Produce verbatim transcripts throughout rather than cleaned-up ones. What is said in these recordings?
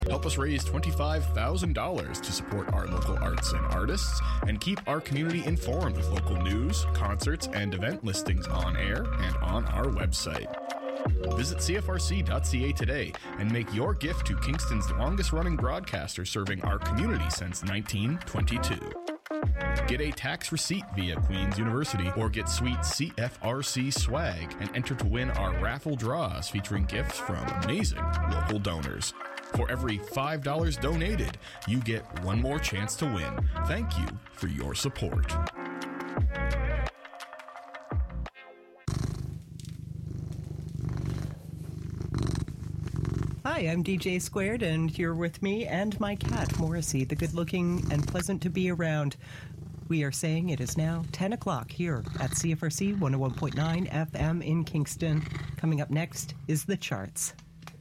Help us raise twenty-five thousand dollars to support our local arts and artists and keep our community informed with local news, concerts, and event listings on air and on our website. Visit C F R C dot C A today and make your gift to Kingston's longest-running broadcaster serving our community since nineteen twenty-two. Get a tax receipt via Queen's University or get sweet C F R C swag and enter to win our raffle draws featuring gifts from amazing local donors. For every five dollars donated, you get one more chance to win. Thank you for your support. Hi, I'm D J Squared, and you're with me and my cat, Morrissey, the good-looking and pleasant to be around. We are saying it is now ten o'clock here at C F R C one oh one point nine F M in Kingston. Coming up next is The Charts.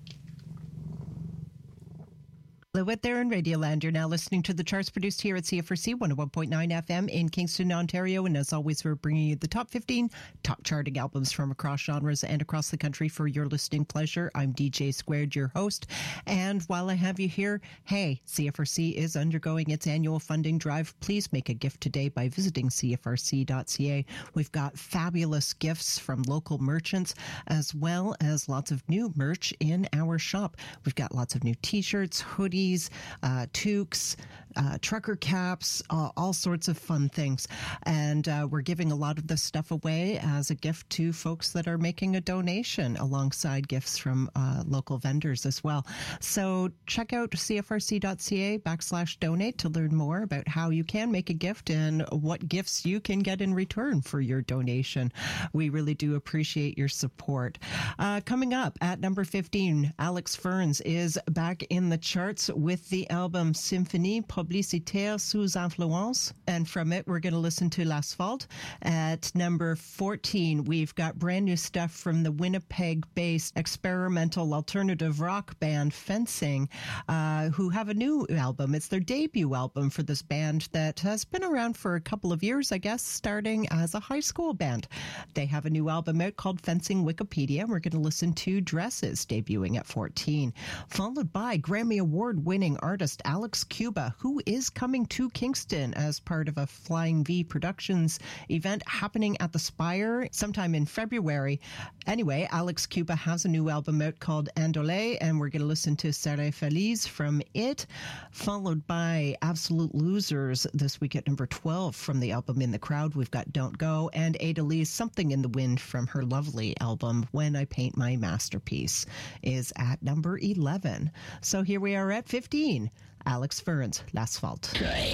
Hello out there in Radioland. You're now listening to The Charts produced here at C F R C one oh one point nine F M in Kingston, Ontario. And as always, we're bringing you the top fifteen top charting albums from across genres and across the country for your listening pleasure. I'm D J Squared, your host. And while I have you here, hey, C F R C is undergoing its annual funding drive. Please make a gift today by visiting C F R C dot C A. We've got fabulous gifts from local merchants, as well as lots of new merch in our shop. We've got lots of new t-shirts, hoodies, Uh, toques, uh, trucker caps, uh, all sorts of fun things. And uh, we're giving a lot of this stuff away as a gift to folks that are making a donation alongside gifts from uh, local vendors as well. So check out C F R C dot C A backslash donate to learn more about how you can make a gift and what gifts you can get in return for your donation. We really do appreciate your support. Uh, coming up at number fifteen, Alex Ferns is back in the charts with the album Symphonie Publicitaire sous influence. And from it, we're going to listen to L'Asphalt. At number fourteen, we've got brand new stuff from the Winnipeg-based experimental alternative rock band Fencing, uh, who have a new album. It's their debut album for this band that has been around for a couple of years, I guess, starting as a high school band. They have a new album out called Fencing Wikipedia. We're going to listen to Dresses, debuting at fourteen, followed by Grammy Award-winning artist Alex Cuba, who is coming to Kingston as part of a Flying V Productions event happening at the Spire sometime in February. Anyway, Alex Cuba has a new album out called Andolé, and we're going to listen to Serre Feliz from it, followed by Absolute Losers this week at number twelve from the album In the Crowd. We've got Don't Go, and Ada Lee's Something in the Wind from her lovely album When I Paint My Masterpiece is at number eleven. So here we are at fifteen. Alex Ferns, L'Asphalt.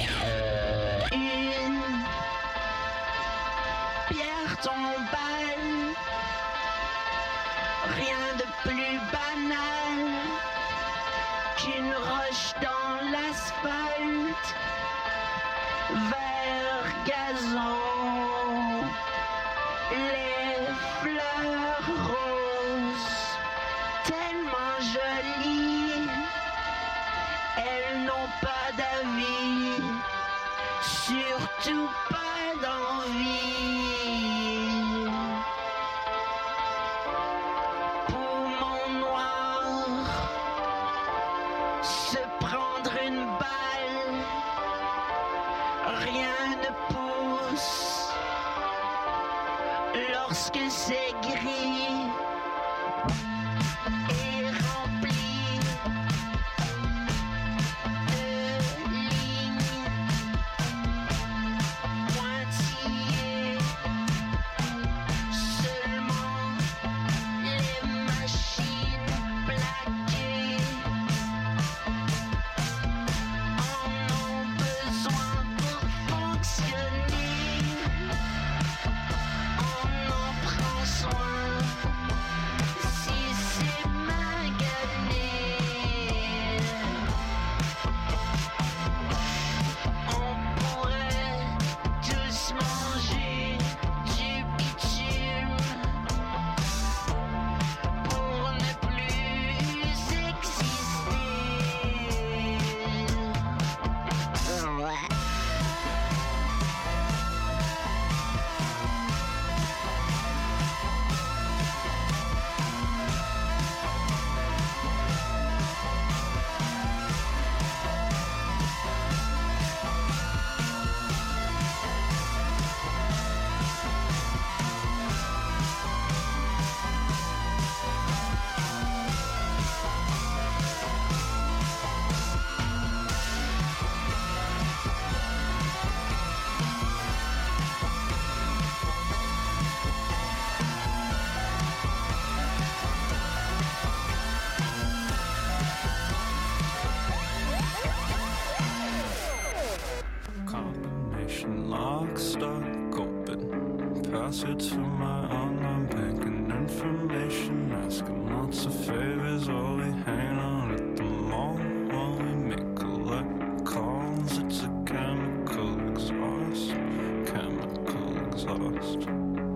Une pierre tombale, rien de plus banal qu'une roche dans l'asphalte, vert gazon, les fleurs roses, tellement jolies, elles n'ont pas d'avis, surtout pas d'envie. Poumon noir, se prendre une balle, rien ne pousse lorsque c'est gris et rempli de lignes pointillées. Seulement les machines plaquées en ont besoin pour fonctionner. On en prend soin si c'est mal. stuck open. Passwords for my online banking information. Asking lots of favors while we hang out at the mall. While we make collect calls. It's a chemical exhaust. Chemical exhaust.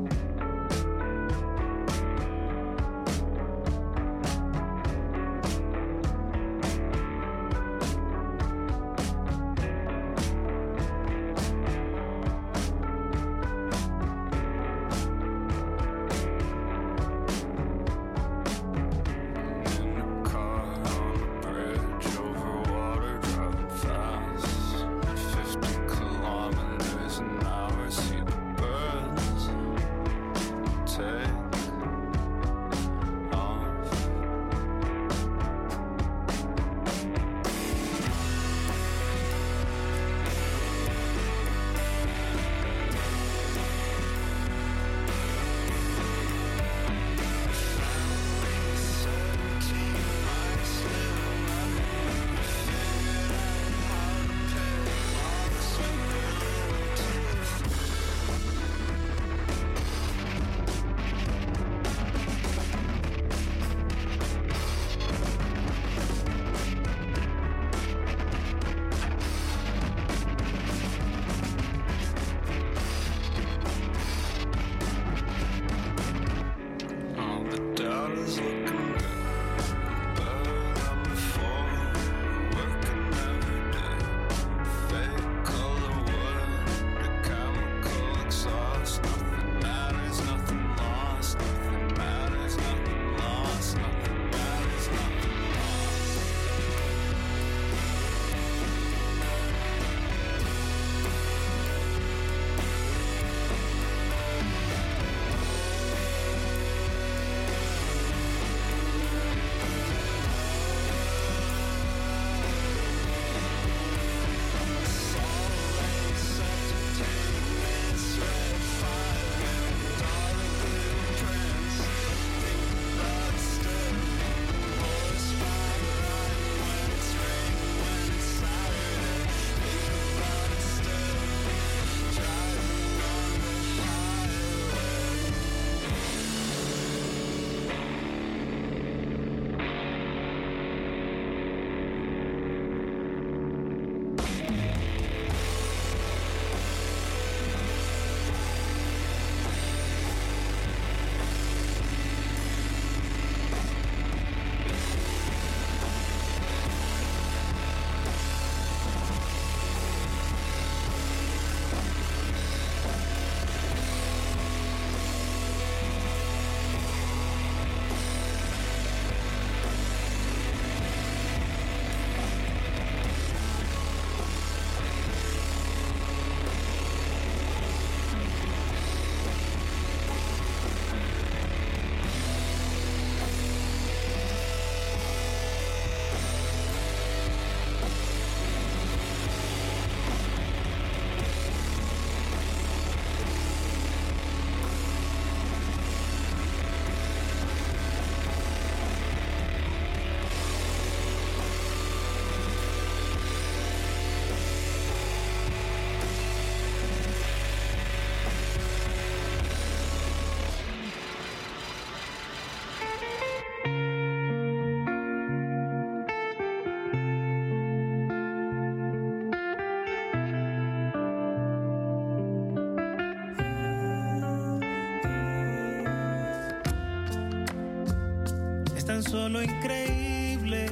tan solo increíble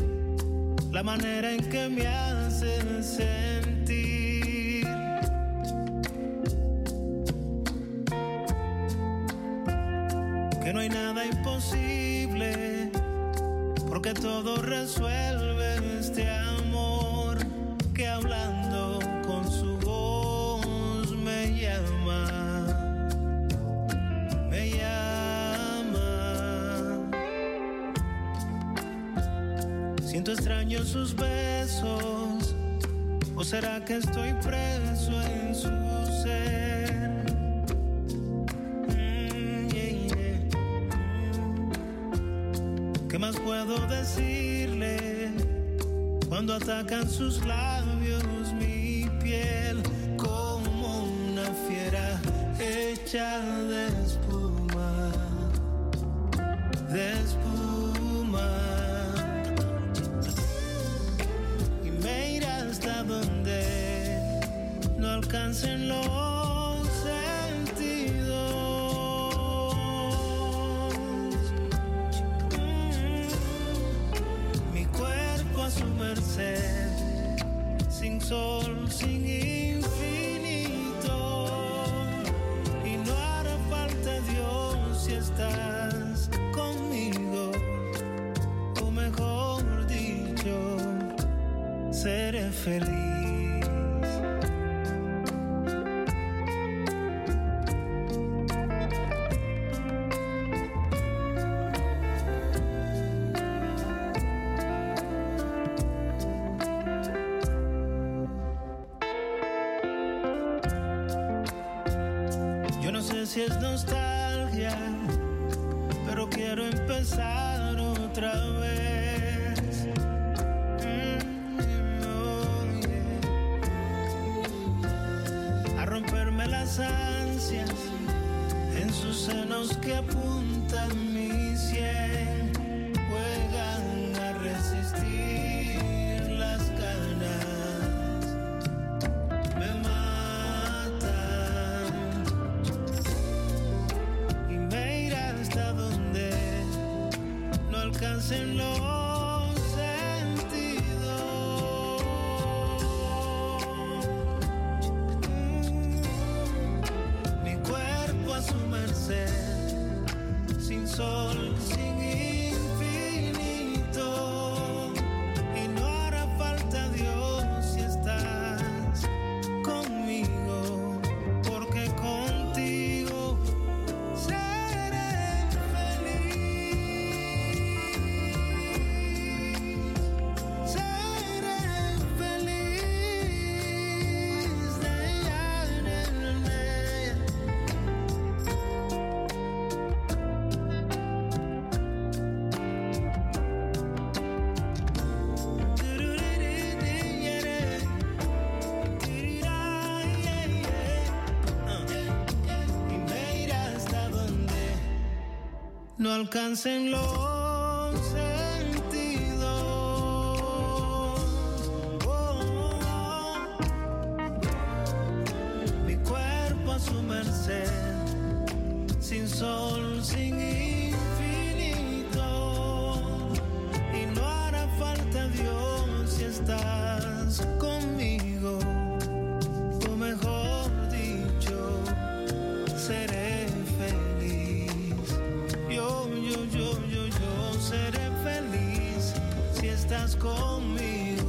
la manera en que me hacen sentir. Que no hay nada imposible, porque todo resuelve este amor que hablando con su voz me llama, me llama. Siento extraño sus besos, ¿o será que estoy preso en su ser? Mm, yeah, yeah. ¿Qué más puedo decirle cuando atacan sus labios mi piel como una hecha de espuma, de espuma. Y me irá hasta donde no alcancen los sentidos. Mm. Mi cuerpo a su merced, sin sol, sin infinito. Y no hará falta Dios si estás conmigo, o mejor dicho, seré feliz. Yo no sé si es nostalgia, pero quiero empezar otra vez. Mm, oh, yeah. A romperme las ansias en sus senos que apuntan mi sien. Juegan a resistir las ganas, me matan. Y me irá hasta donde no alcancen los sentidos. Mm. Mi cuerpo a su merced, sin sol, sin infinito. Y no hará falta Dios si estás conmigo, porque contigo seré feliz. Seré feliz. De ya, de, de. Y me irá hasta donde no alcancen los sentidos. Oh, mi cuerpo a su merced, sin sol, sin infinito. Y no hará falta Dios si estás conmigo, o mejor dicho, seré feliz. Yo, yo, yo, yo, yo seré feliz si estás conmigo.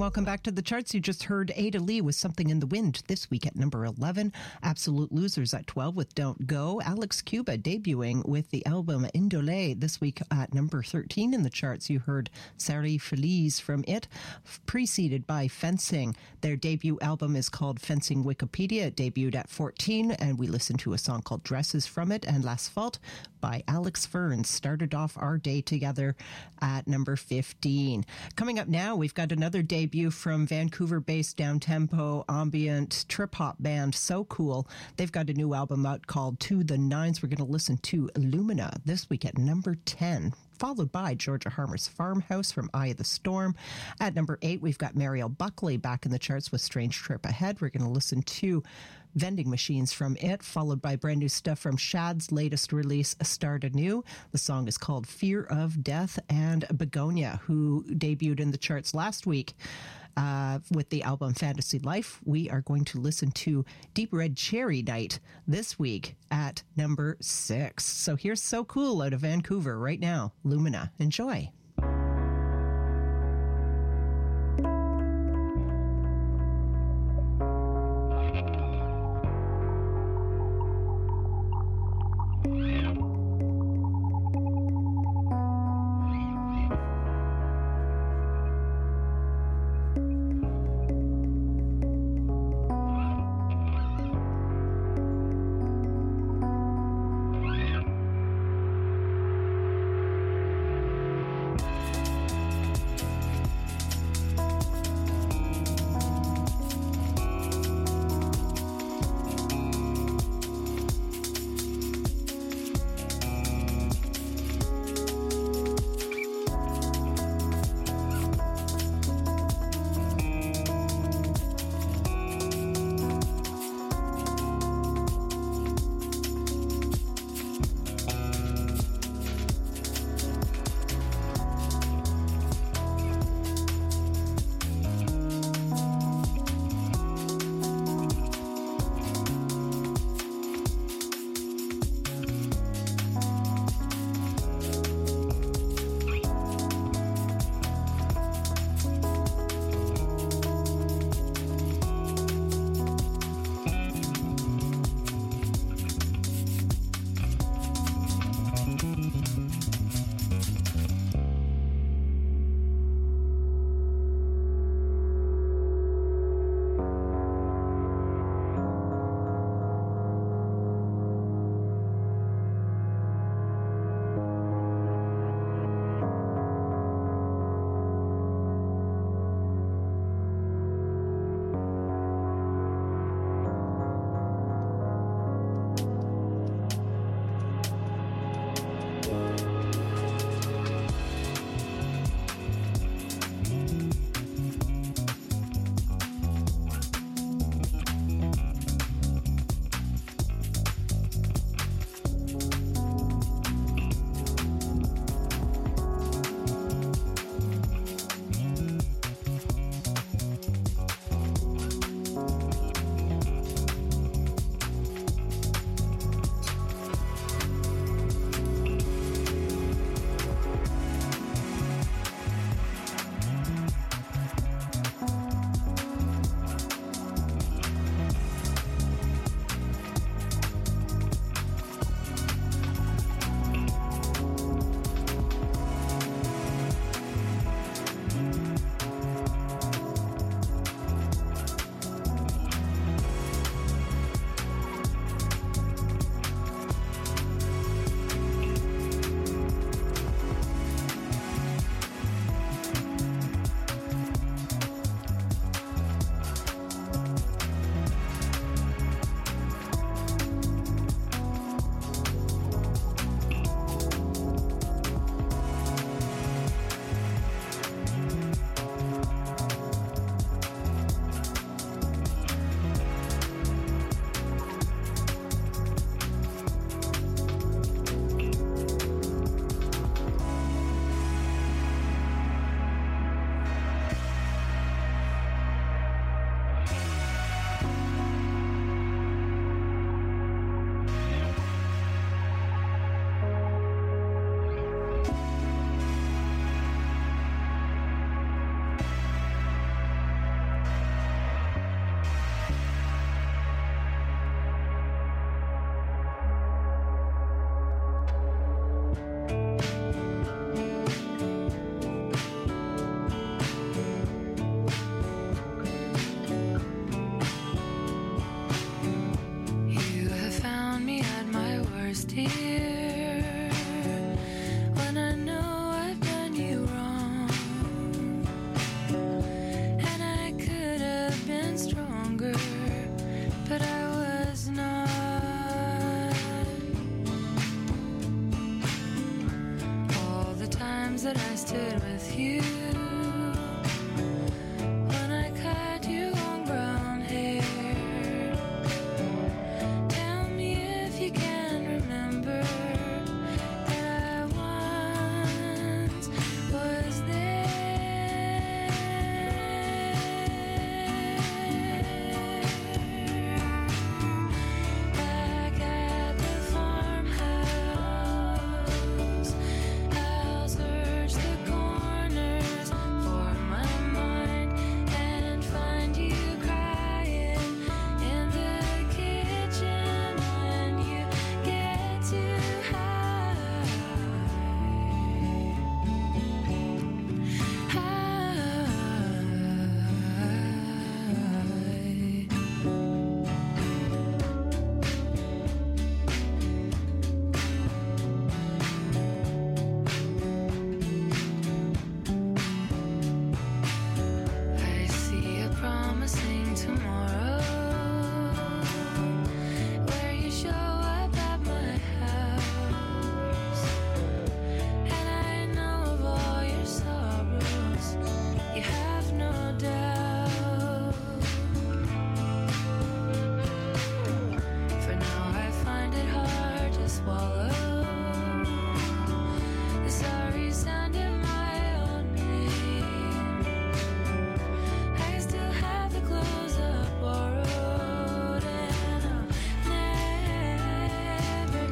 welcome back to the charts. You just heard Ada Lee with Something in the Wind this week at number eleven. Absolute Losers at twelve with Don't Go. Alex Cuba debuting with the album Indole this week at number thirteen in the charts. You heard Sari Feliz from it, preceded by Fencing. Their debut album is called Fencing Wikipedia. It debuted at fourteen, and we listened to a song called Dresses from it. And L'Asphalt by Alex Ferns started off our day together at number fifteen. Coming up now, we've got another debut from Vancouver-based down-tempo ambient trip-hop band So Cool. They've got a new album out called To the Nines. We're going to listen to Lumina this week at number ten, followed by Georgia Harmer's Farmhouse from Eye of the Storm. At number eight, we've got Mariel Buckley back in the charts with Strange Trip Ahead. We're going to listen to Vending Machines from it, followed by brand new stuff from Shad's latest release, Start Anew. The song is called Fear of Death, and Begonia, who debuted in the charts last week uh, with the album Fantasy Life. We are going to listen to Deep Red Cherry Night this week at number six. So here's So Cool out of Vancouver right now. Lumina. Enjoy. tomorrow, where you show up at my house, and I know of all your sorrows, you have no doubt. For now I find it hard to swallow the sorry sound of my own name. I still have the clothes I borrowed, and I'll never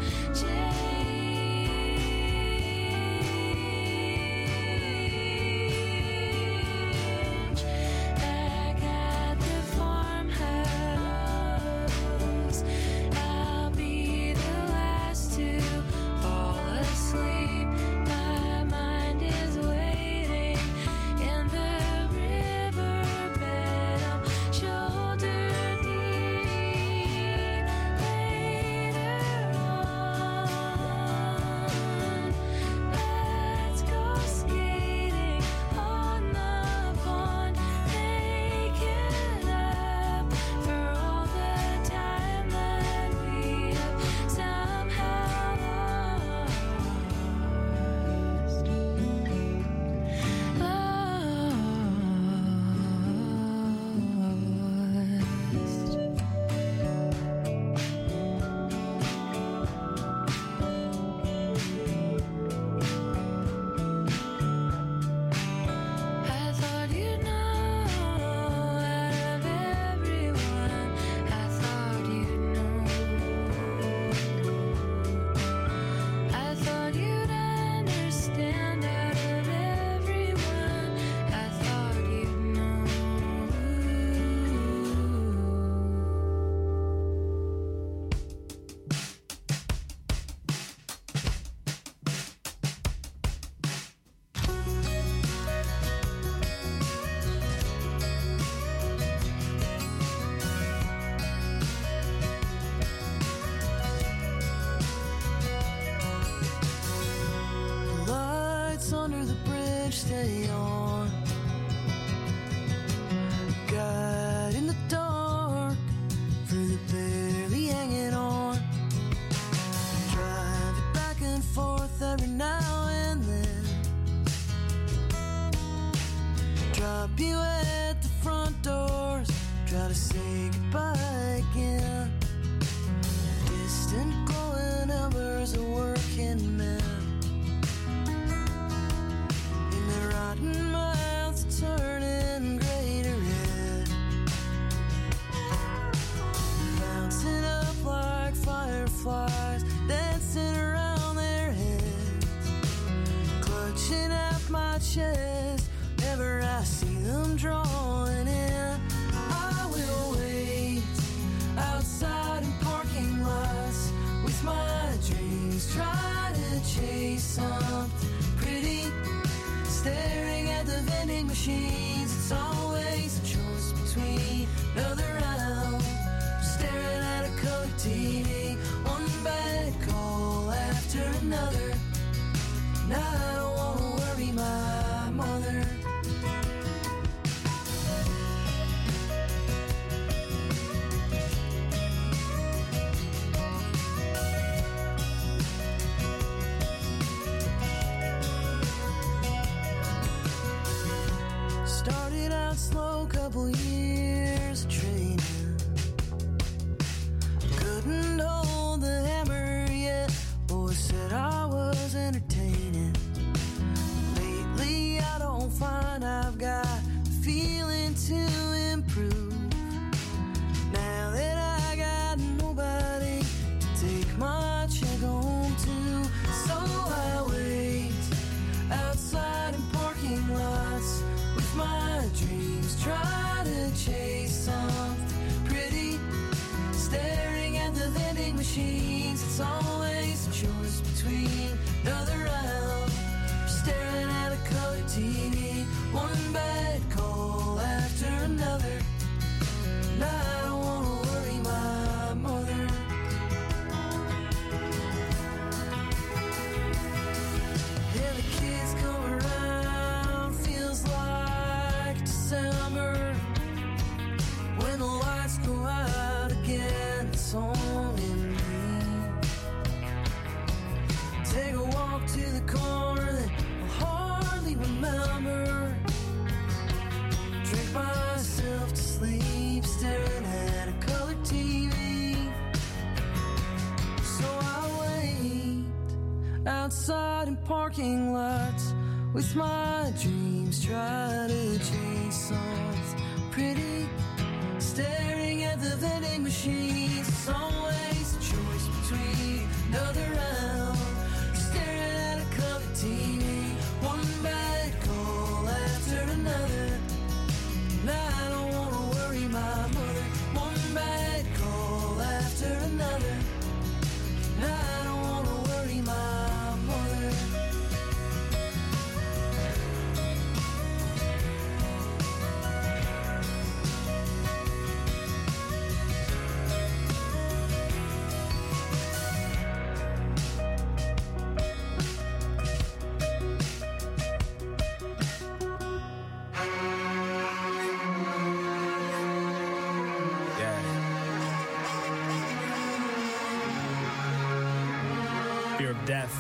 change. Back at the farmhouse, I'll be the last to fall asleep. My mind is waiting in the riverbed. I'm shoulder deep. Later on, let's go skating on the pond. Make it up for all the time that we have somehow lost. I thought you'd know out of everyone. I thought you'd know. I thought you'd understand out of everyone. I thought you'd know. Lights under the bridge stay on. Guide in the dark for the barely hanging on. Drive it back and forth every now and then. Drop you at the front doors. Try to say goodbye again. Distant glowing embers of working men. In their rotten mouths turning gray to red. Bouncing up like fireflies, dancing around their heads. Clutching at my chest, whenever I see them drawing in. I will wait outside in parking lots with my dreams. Try to chase something pretty. Staring at the vending machines, it's always a choice between another round. Staring at a color T V, one bad call after another. And I don't wanna worry my mother. Started out slow, couple years of training. Couldn't hold the hammer yet. Boys said I was entertaining. Lately I don't find I've got the feeling to improve. Now that I got nobody to take my check home to. So I wait outside in parking lots with my dreams. Try to chase something pretty. Staring at the vending machines, it's always a choice between another round. Staring at a color T V, one bad call after another. And I don't wanna worry my mother. Yeah, the kids come around, feels like December when outside in parking lots with my dreams, try to chase songs pretty, staring at the vending machines. It's always a choice between another round, you're staring at a covered T V, one bad call after another, and I don't wanna worry my mother. One bad call after another, and I don't wanna worry my mother. Fear of death.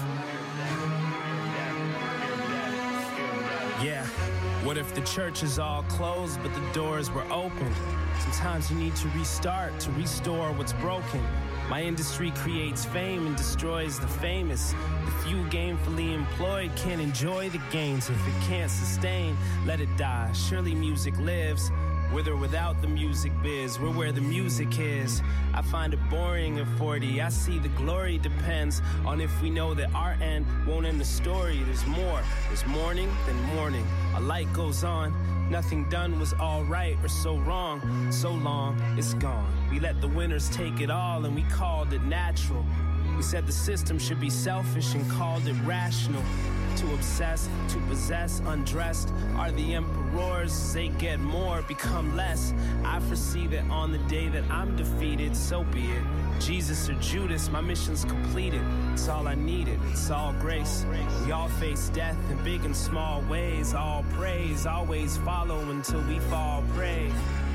Yeah. What if the church is all closed, but the doors were open? Sometimes you need to restart to restore what's broken. My industry creates fame and destroys the famous. The few gainfully employed can't enjoy the gains. If it can't sustain, let it die. Surely music lives. With or without the music biz, we're where the music is. I find it boring at forty. I see the glory depends on if we know that our end won't end the story. There's more. There's morning, then morning. A light goes on. Nothing done was all right or so wrong. So long, it's gone. We let the winners take it all and we called it natural. We said the system should be selfish and called it rational. To obsess, to possess, undressed are the emperors. They get more, become less. I foresee that on the day that I'm defeated, so be it. Jesus or Judas, my mission's completed. It's all I needed, it's all grace. We all face death in big and small ways. All praise, always follow until we fall prey.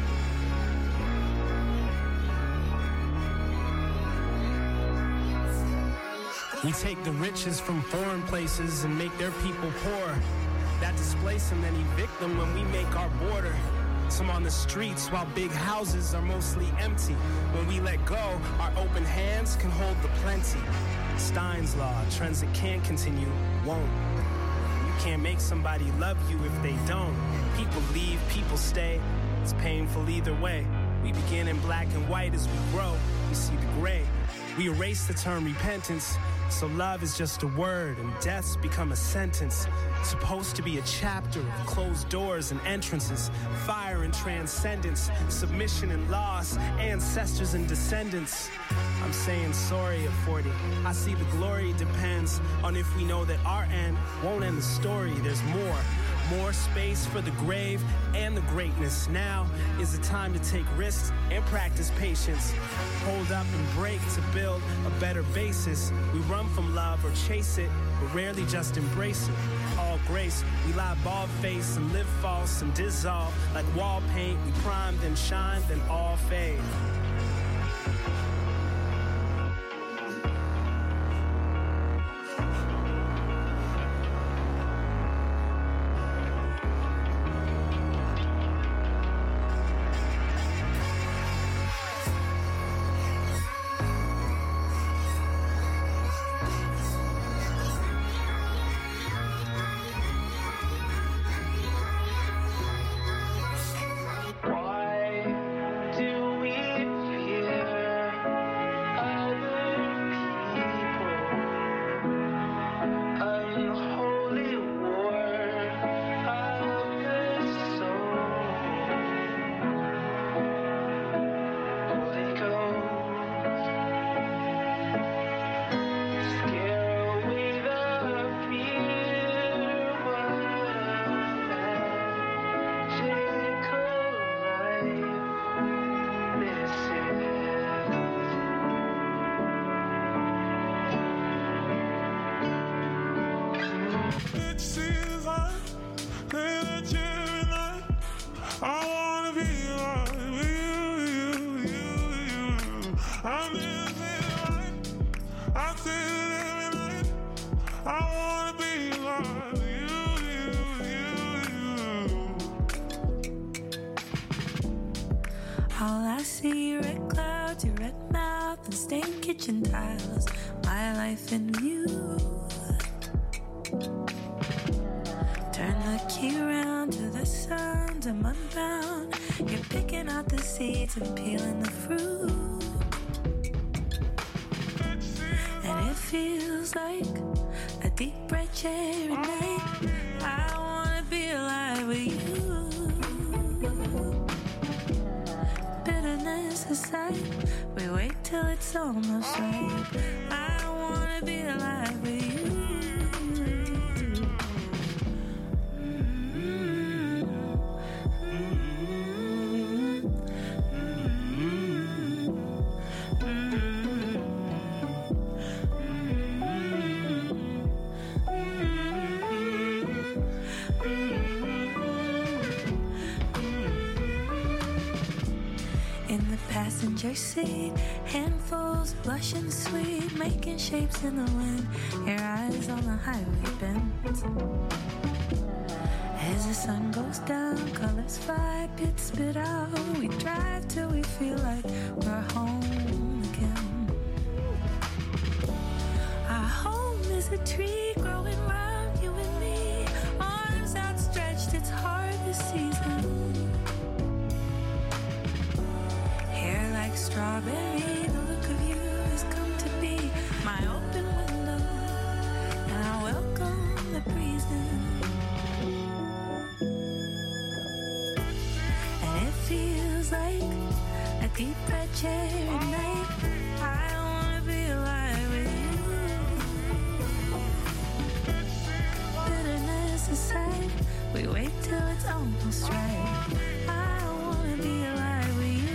We take the riches from foreign places and make their people poor. That displace them and evict them when we make our border. Some on the streets while big houses are mostly empty. When we let go, our open hands can hold the plenty. Stein's law, trends that can't continue, won't. You can't make somebody love you if they don't. People leave, people stay. It's painful either way. We begin in black and white as we grow. We see the gray. We erase the term repentance. So love is just a word and death's become a sentence. Supposed to be a chapter of closed doors and entrances. Fire and transcendence, submission and loss, ancestors and descendants. I'm saying sorry at forty. I see the glory depends on if we know that our end won't end the story. There's more. More space for the grave and the greatness. Now is the time to take risks and practice patience. Hold up and break to build a better basis. We run from love or chase it, but rarely just embrace it. All grace, we lie bald-faced and live false and dissolve. Like wall paint, we prime, then shine, then all fade. All I see red clouds, your red mouth, and stained kitchen tiles. My life in view. Turn the key around to the suns, I'm unbound. You're picking out the seeds and peeling the fruit. And it feels like a deep red cherry night. I wanna be alive with you. Bitterness aside, we wait till it's almost right. I wanna be alive with you. Passenger seat, handfuls blushing sweet, making shapes in the wind. Your eyes on the highway bend. As the sun goes down, colors fly, pits spit out. We drive till we feel like we're home again. Our home is a tree growing round you and me, arms outstretched. It's harvest season. Like strawberry, the look of you has come to be my open window, and I welcome the breeze in. And it feels like a deep red cherry night. I wanna be alive with you. Bitterness aside, we wait till it's almost right. I wanna be alive with you.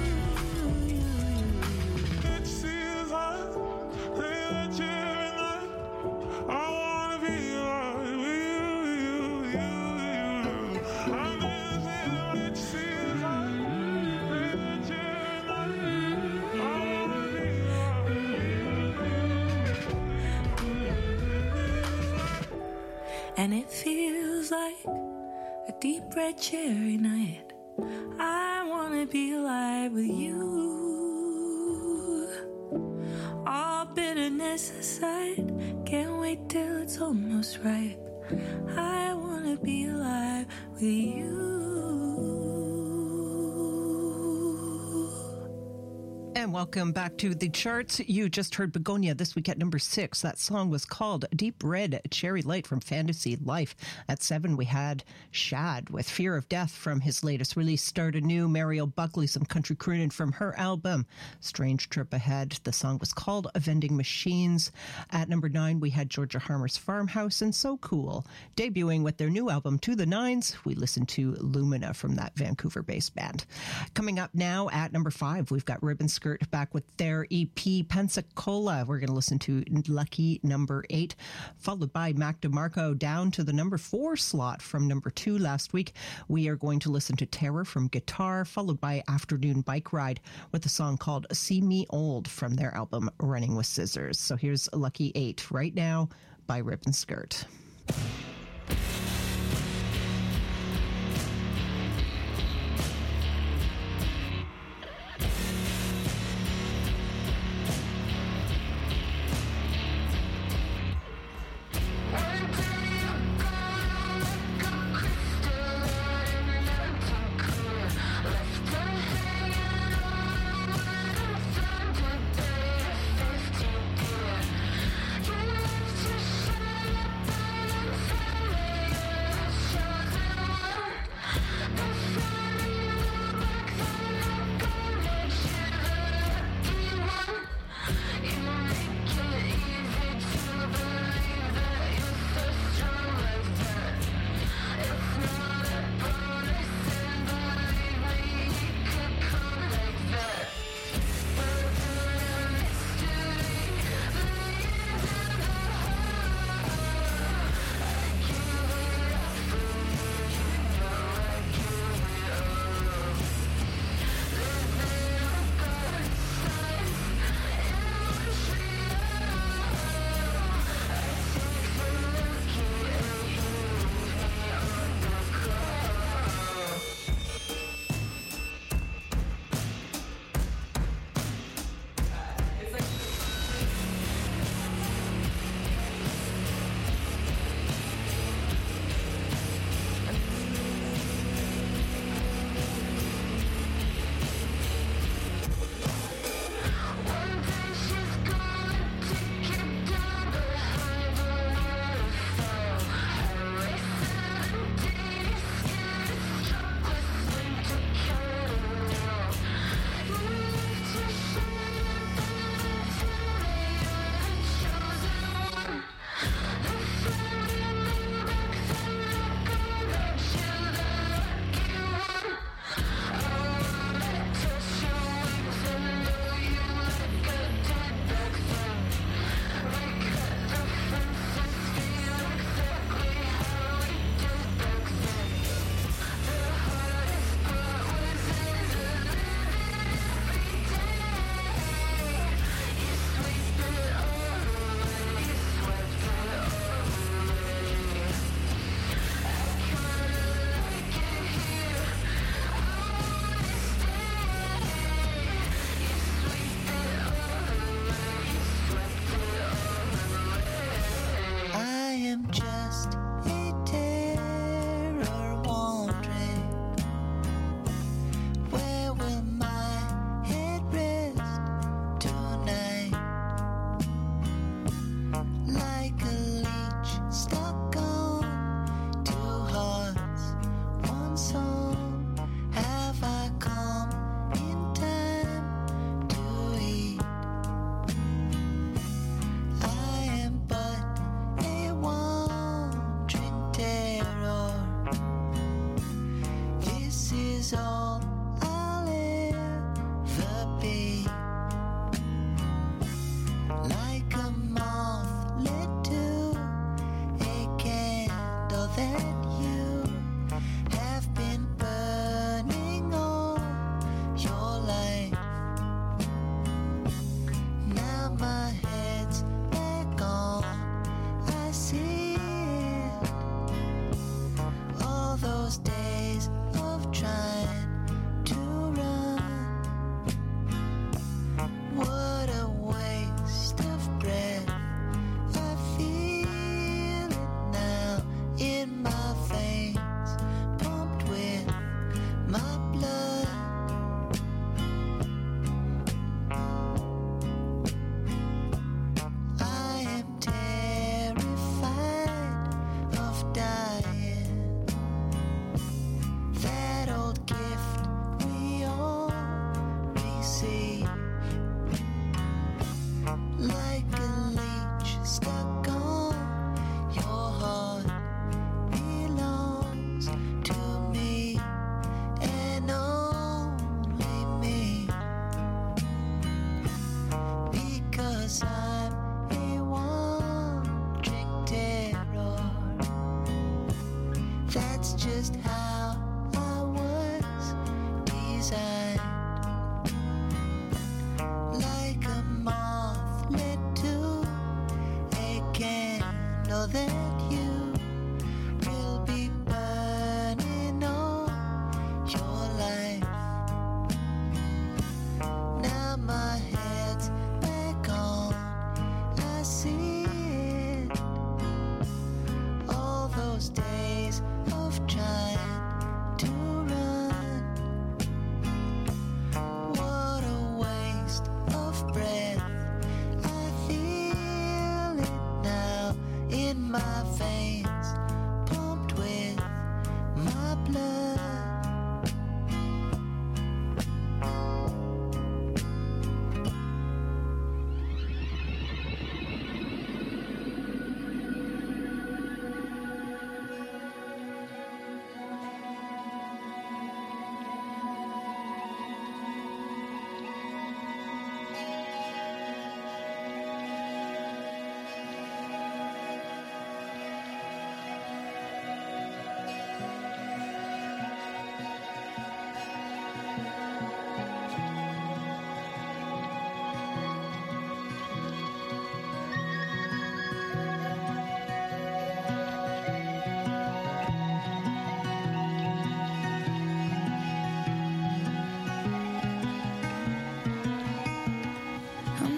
And it feels like a deep red cherry night. I wanna be alive with you. All bitterness aside, can't wait till it's almost ripe. I wanna be alive with you. And welcome back to the charts. You just heard Begonia this week at number six. That song was called Deep Red Cherry Light from Fantasy Life. At seven, we had Shad with Fear of Death from his latest release, Start Anew. Mariel Buckley, some country crooning from her album, Strange Trip Ahead. The song was called A Vending Machines. At number nine, we had Georgia Harmer's Farmhouse and So Cool. Debuting with their new album, To the Nines, we listened to Lumina from that Vancouver-based band. Coming up now at number five, we've got Ribbon Skirt back with their E P Pensacola. We're going to listen to Lucky Number Eight, followed by Mac DeMarco down to the number four slot from number two last week. We are going to listen to Terror from Guitar, followed by Afternoon Bike Ride with a song called See Me Old from their album Running with Scissors. So here's Lucky Eight right now by Ribbon Skirt. Thank you.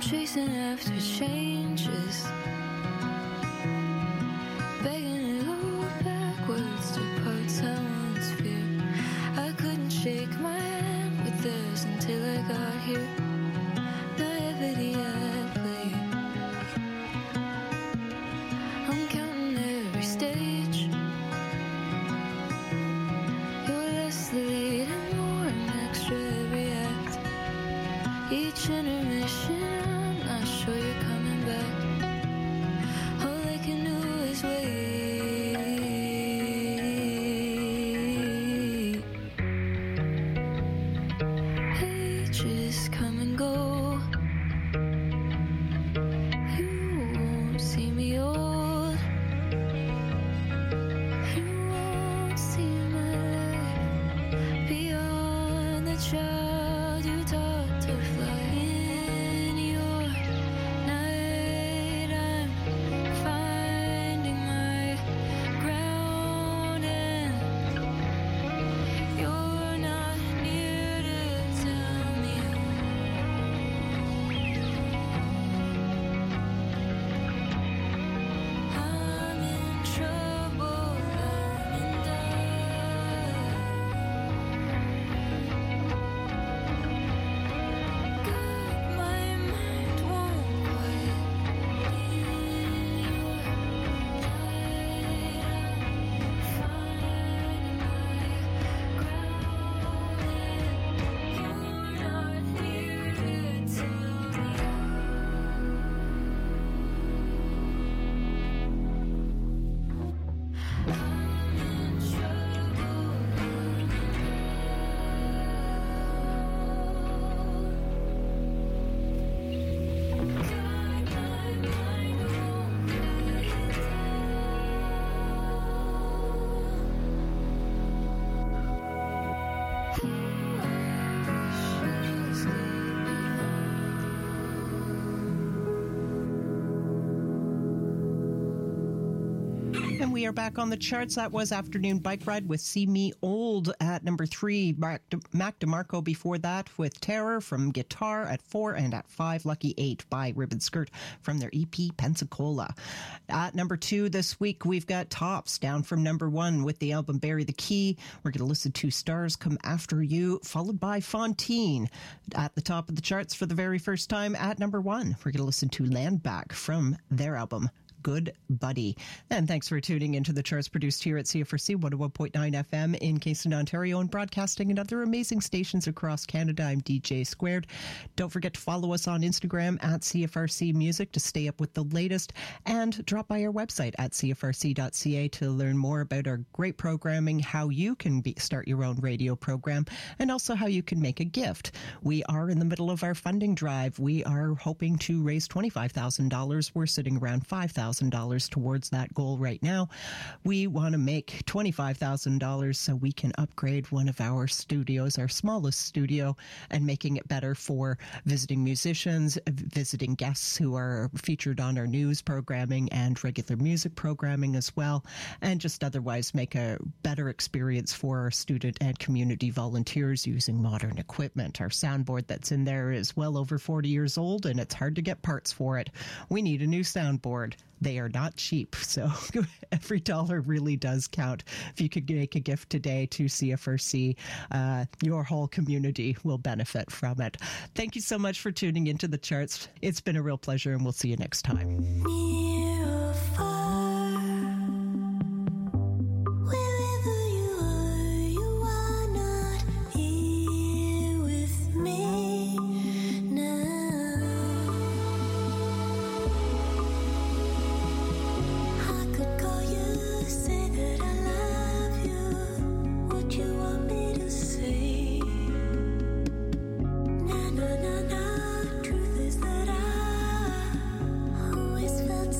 chasing after changes, begging to go backwards to parts I once feared. I couldn't shake my hand with theirs until I got here. Naivety at play. I'm counting every stage. You're less the lead and more an extra every act. Each intermission, I'm not sure you're coming back. All they can do is wait. Ages come and go. You won't see me old. You won't see my life beyond the child you taught to fly. In your night, I'm finding my ground, and you're not near to tell me. I'm in trouble, I'm in doubt. God, my mind won't quiet. In your night, I'm finding my ground, and you're not near to tell me. I'm in trouble, I'm in doubt. God, my mind won't quiet And we are back on the charts. That was Afternoon Bike Ride with See Me Old at number three. Mac, De- Mac DeMarco before that with Terror from Guitar at four, and at five, Lucky Eight by Ribbon Skirt from their E P Pensacola. At number two this week, we've got Tops down from number one with the album Bury the Key. We're going to listen to Stars Come After You, followed by Fontaine at the top of the charts for the very first time at number one. We're going to listen to Land Back from their album Good Buddy. And thanks for tuning into the charts produced here at C F R C one oh one point nine F M in Kingston, Ontario, and broadcasting in other amazing stations across Canada. I'm D J Squared. Don't forget to follow us on Instagram at C F R C Music to stay up with the latest, and drop by our website at C F R C dot C A to learn more about our great programming, how you can be, start your own radio program, and also how you can make a gift. We are in the middle of our funding drive. We are hoping to raise twenty-five thousand dollars. We're sitting around five thousand dollars towards that goal right now. We want to make twenty-five thousand dollars so we can upgrade one of our studios, our smallest studio, and making it better for visiting musicians, visiting guests who are featured on our news programming and regular music programming as well, and just otherwise make a better experience for our student and community volunteers using modern equipment. Our soundboard that's in there is well over forty years old, and it's hard to get parts for it. We need a new soundboard. They are not cheap, so every dollar really does count. If you could make a gift today to C F R C, uh, your whole community will benefit from it. Thank you so much for tuning into the charts. It's been a real pleasure, and we'll see you next time. Near or far, wherever you are, you are not here with me now. I could call you, say that I love you. What you want me to say? Na na na na. Truth is that I always felt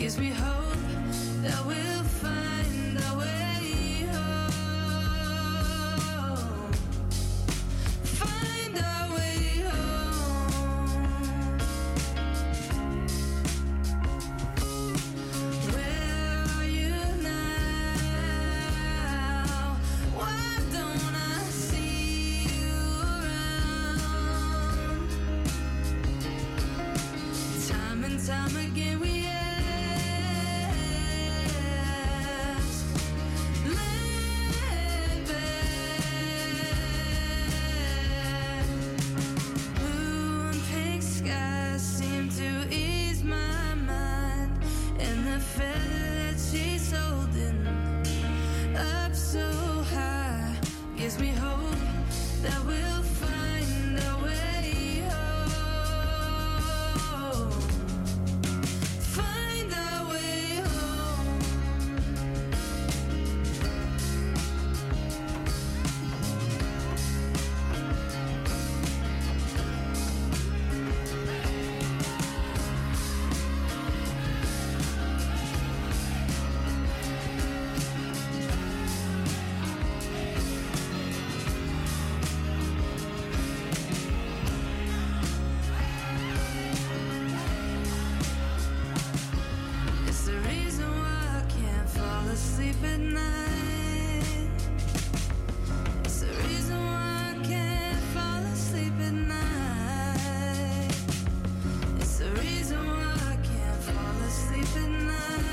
gives me hope that we'll find our way home. Find our way home. Where are you now? Why don't I see you around? Time and time again we ask, land back. Blue and pink skies seem to ease my mind, and the feather that she's holding up so high gives me hope that we'll find our way home. Find our way home. It's the reason why I can't fall asleep at night. It's the reason why I can't fall asleep at night. It's the reason why I can't fall asleep at night.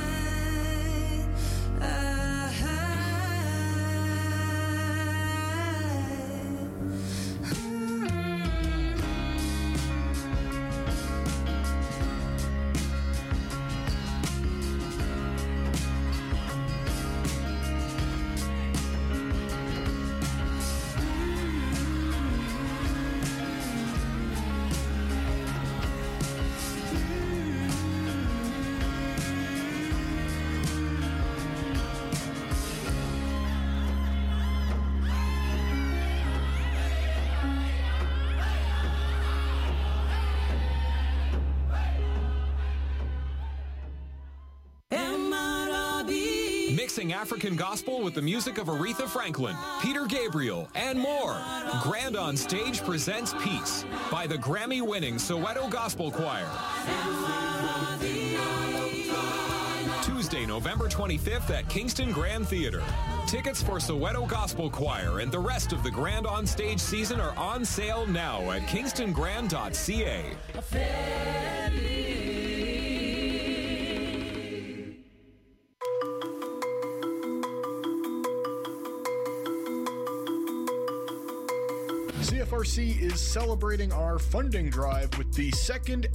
Mixing African gospel with the music of Aretha Franklin, Peter Gabriel, and more. Grand on Stage presents Peace by the Grammy-winning Soweto Gospel Choir. Tuesday, November twenty-fifth at Kingston Grand Theater. Tickets for Soweto Gospel Choir and the rest of the Grand on Stage season are on sale now at kingston grand dot c a. C F R C is celebrating our funding drive with the second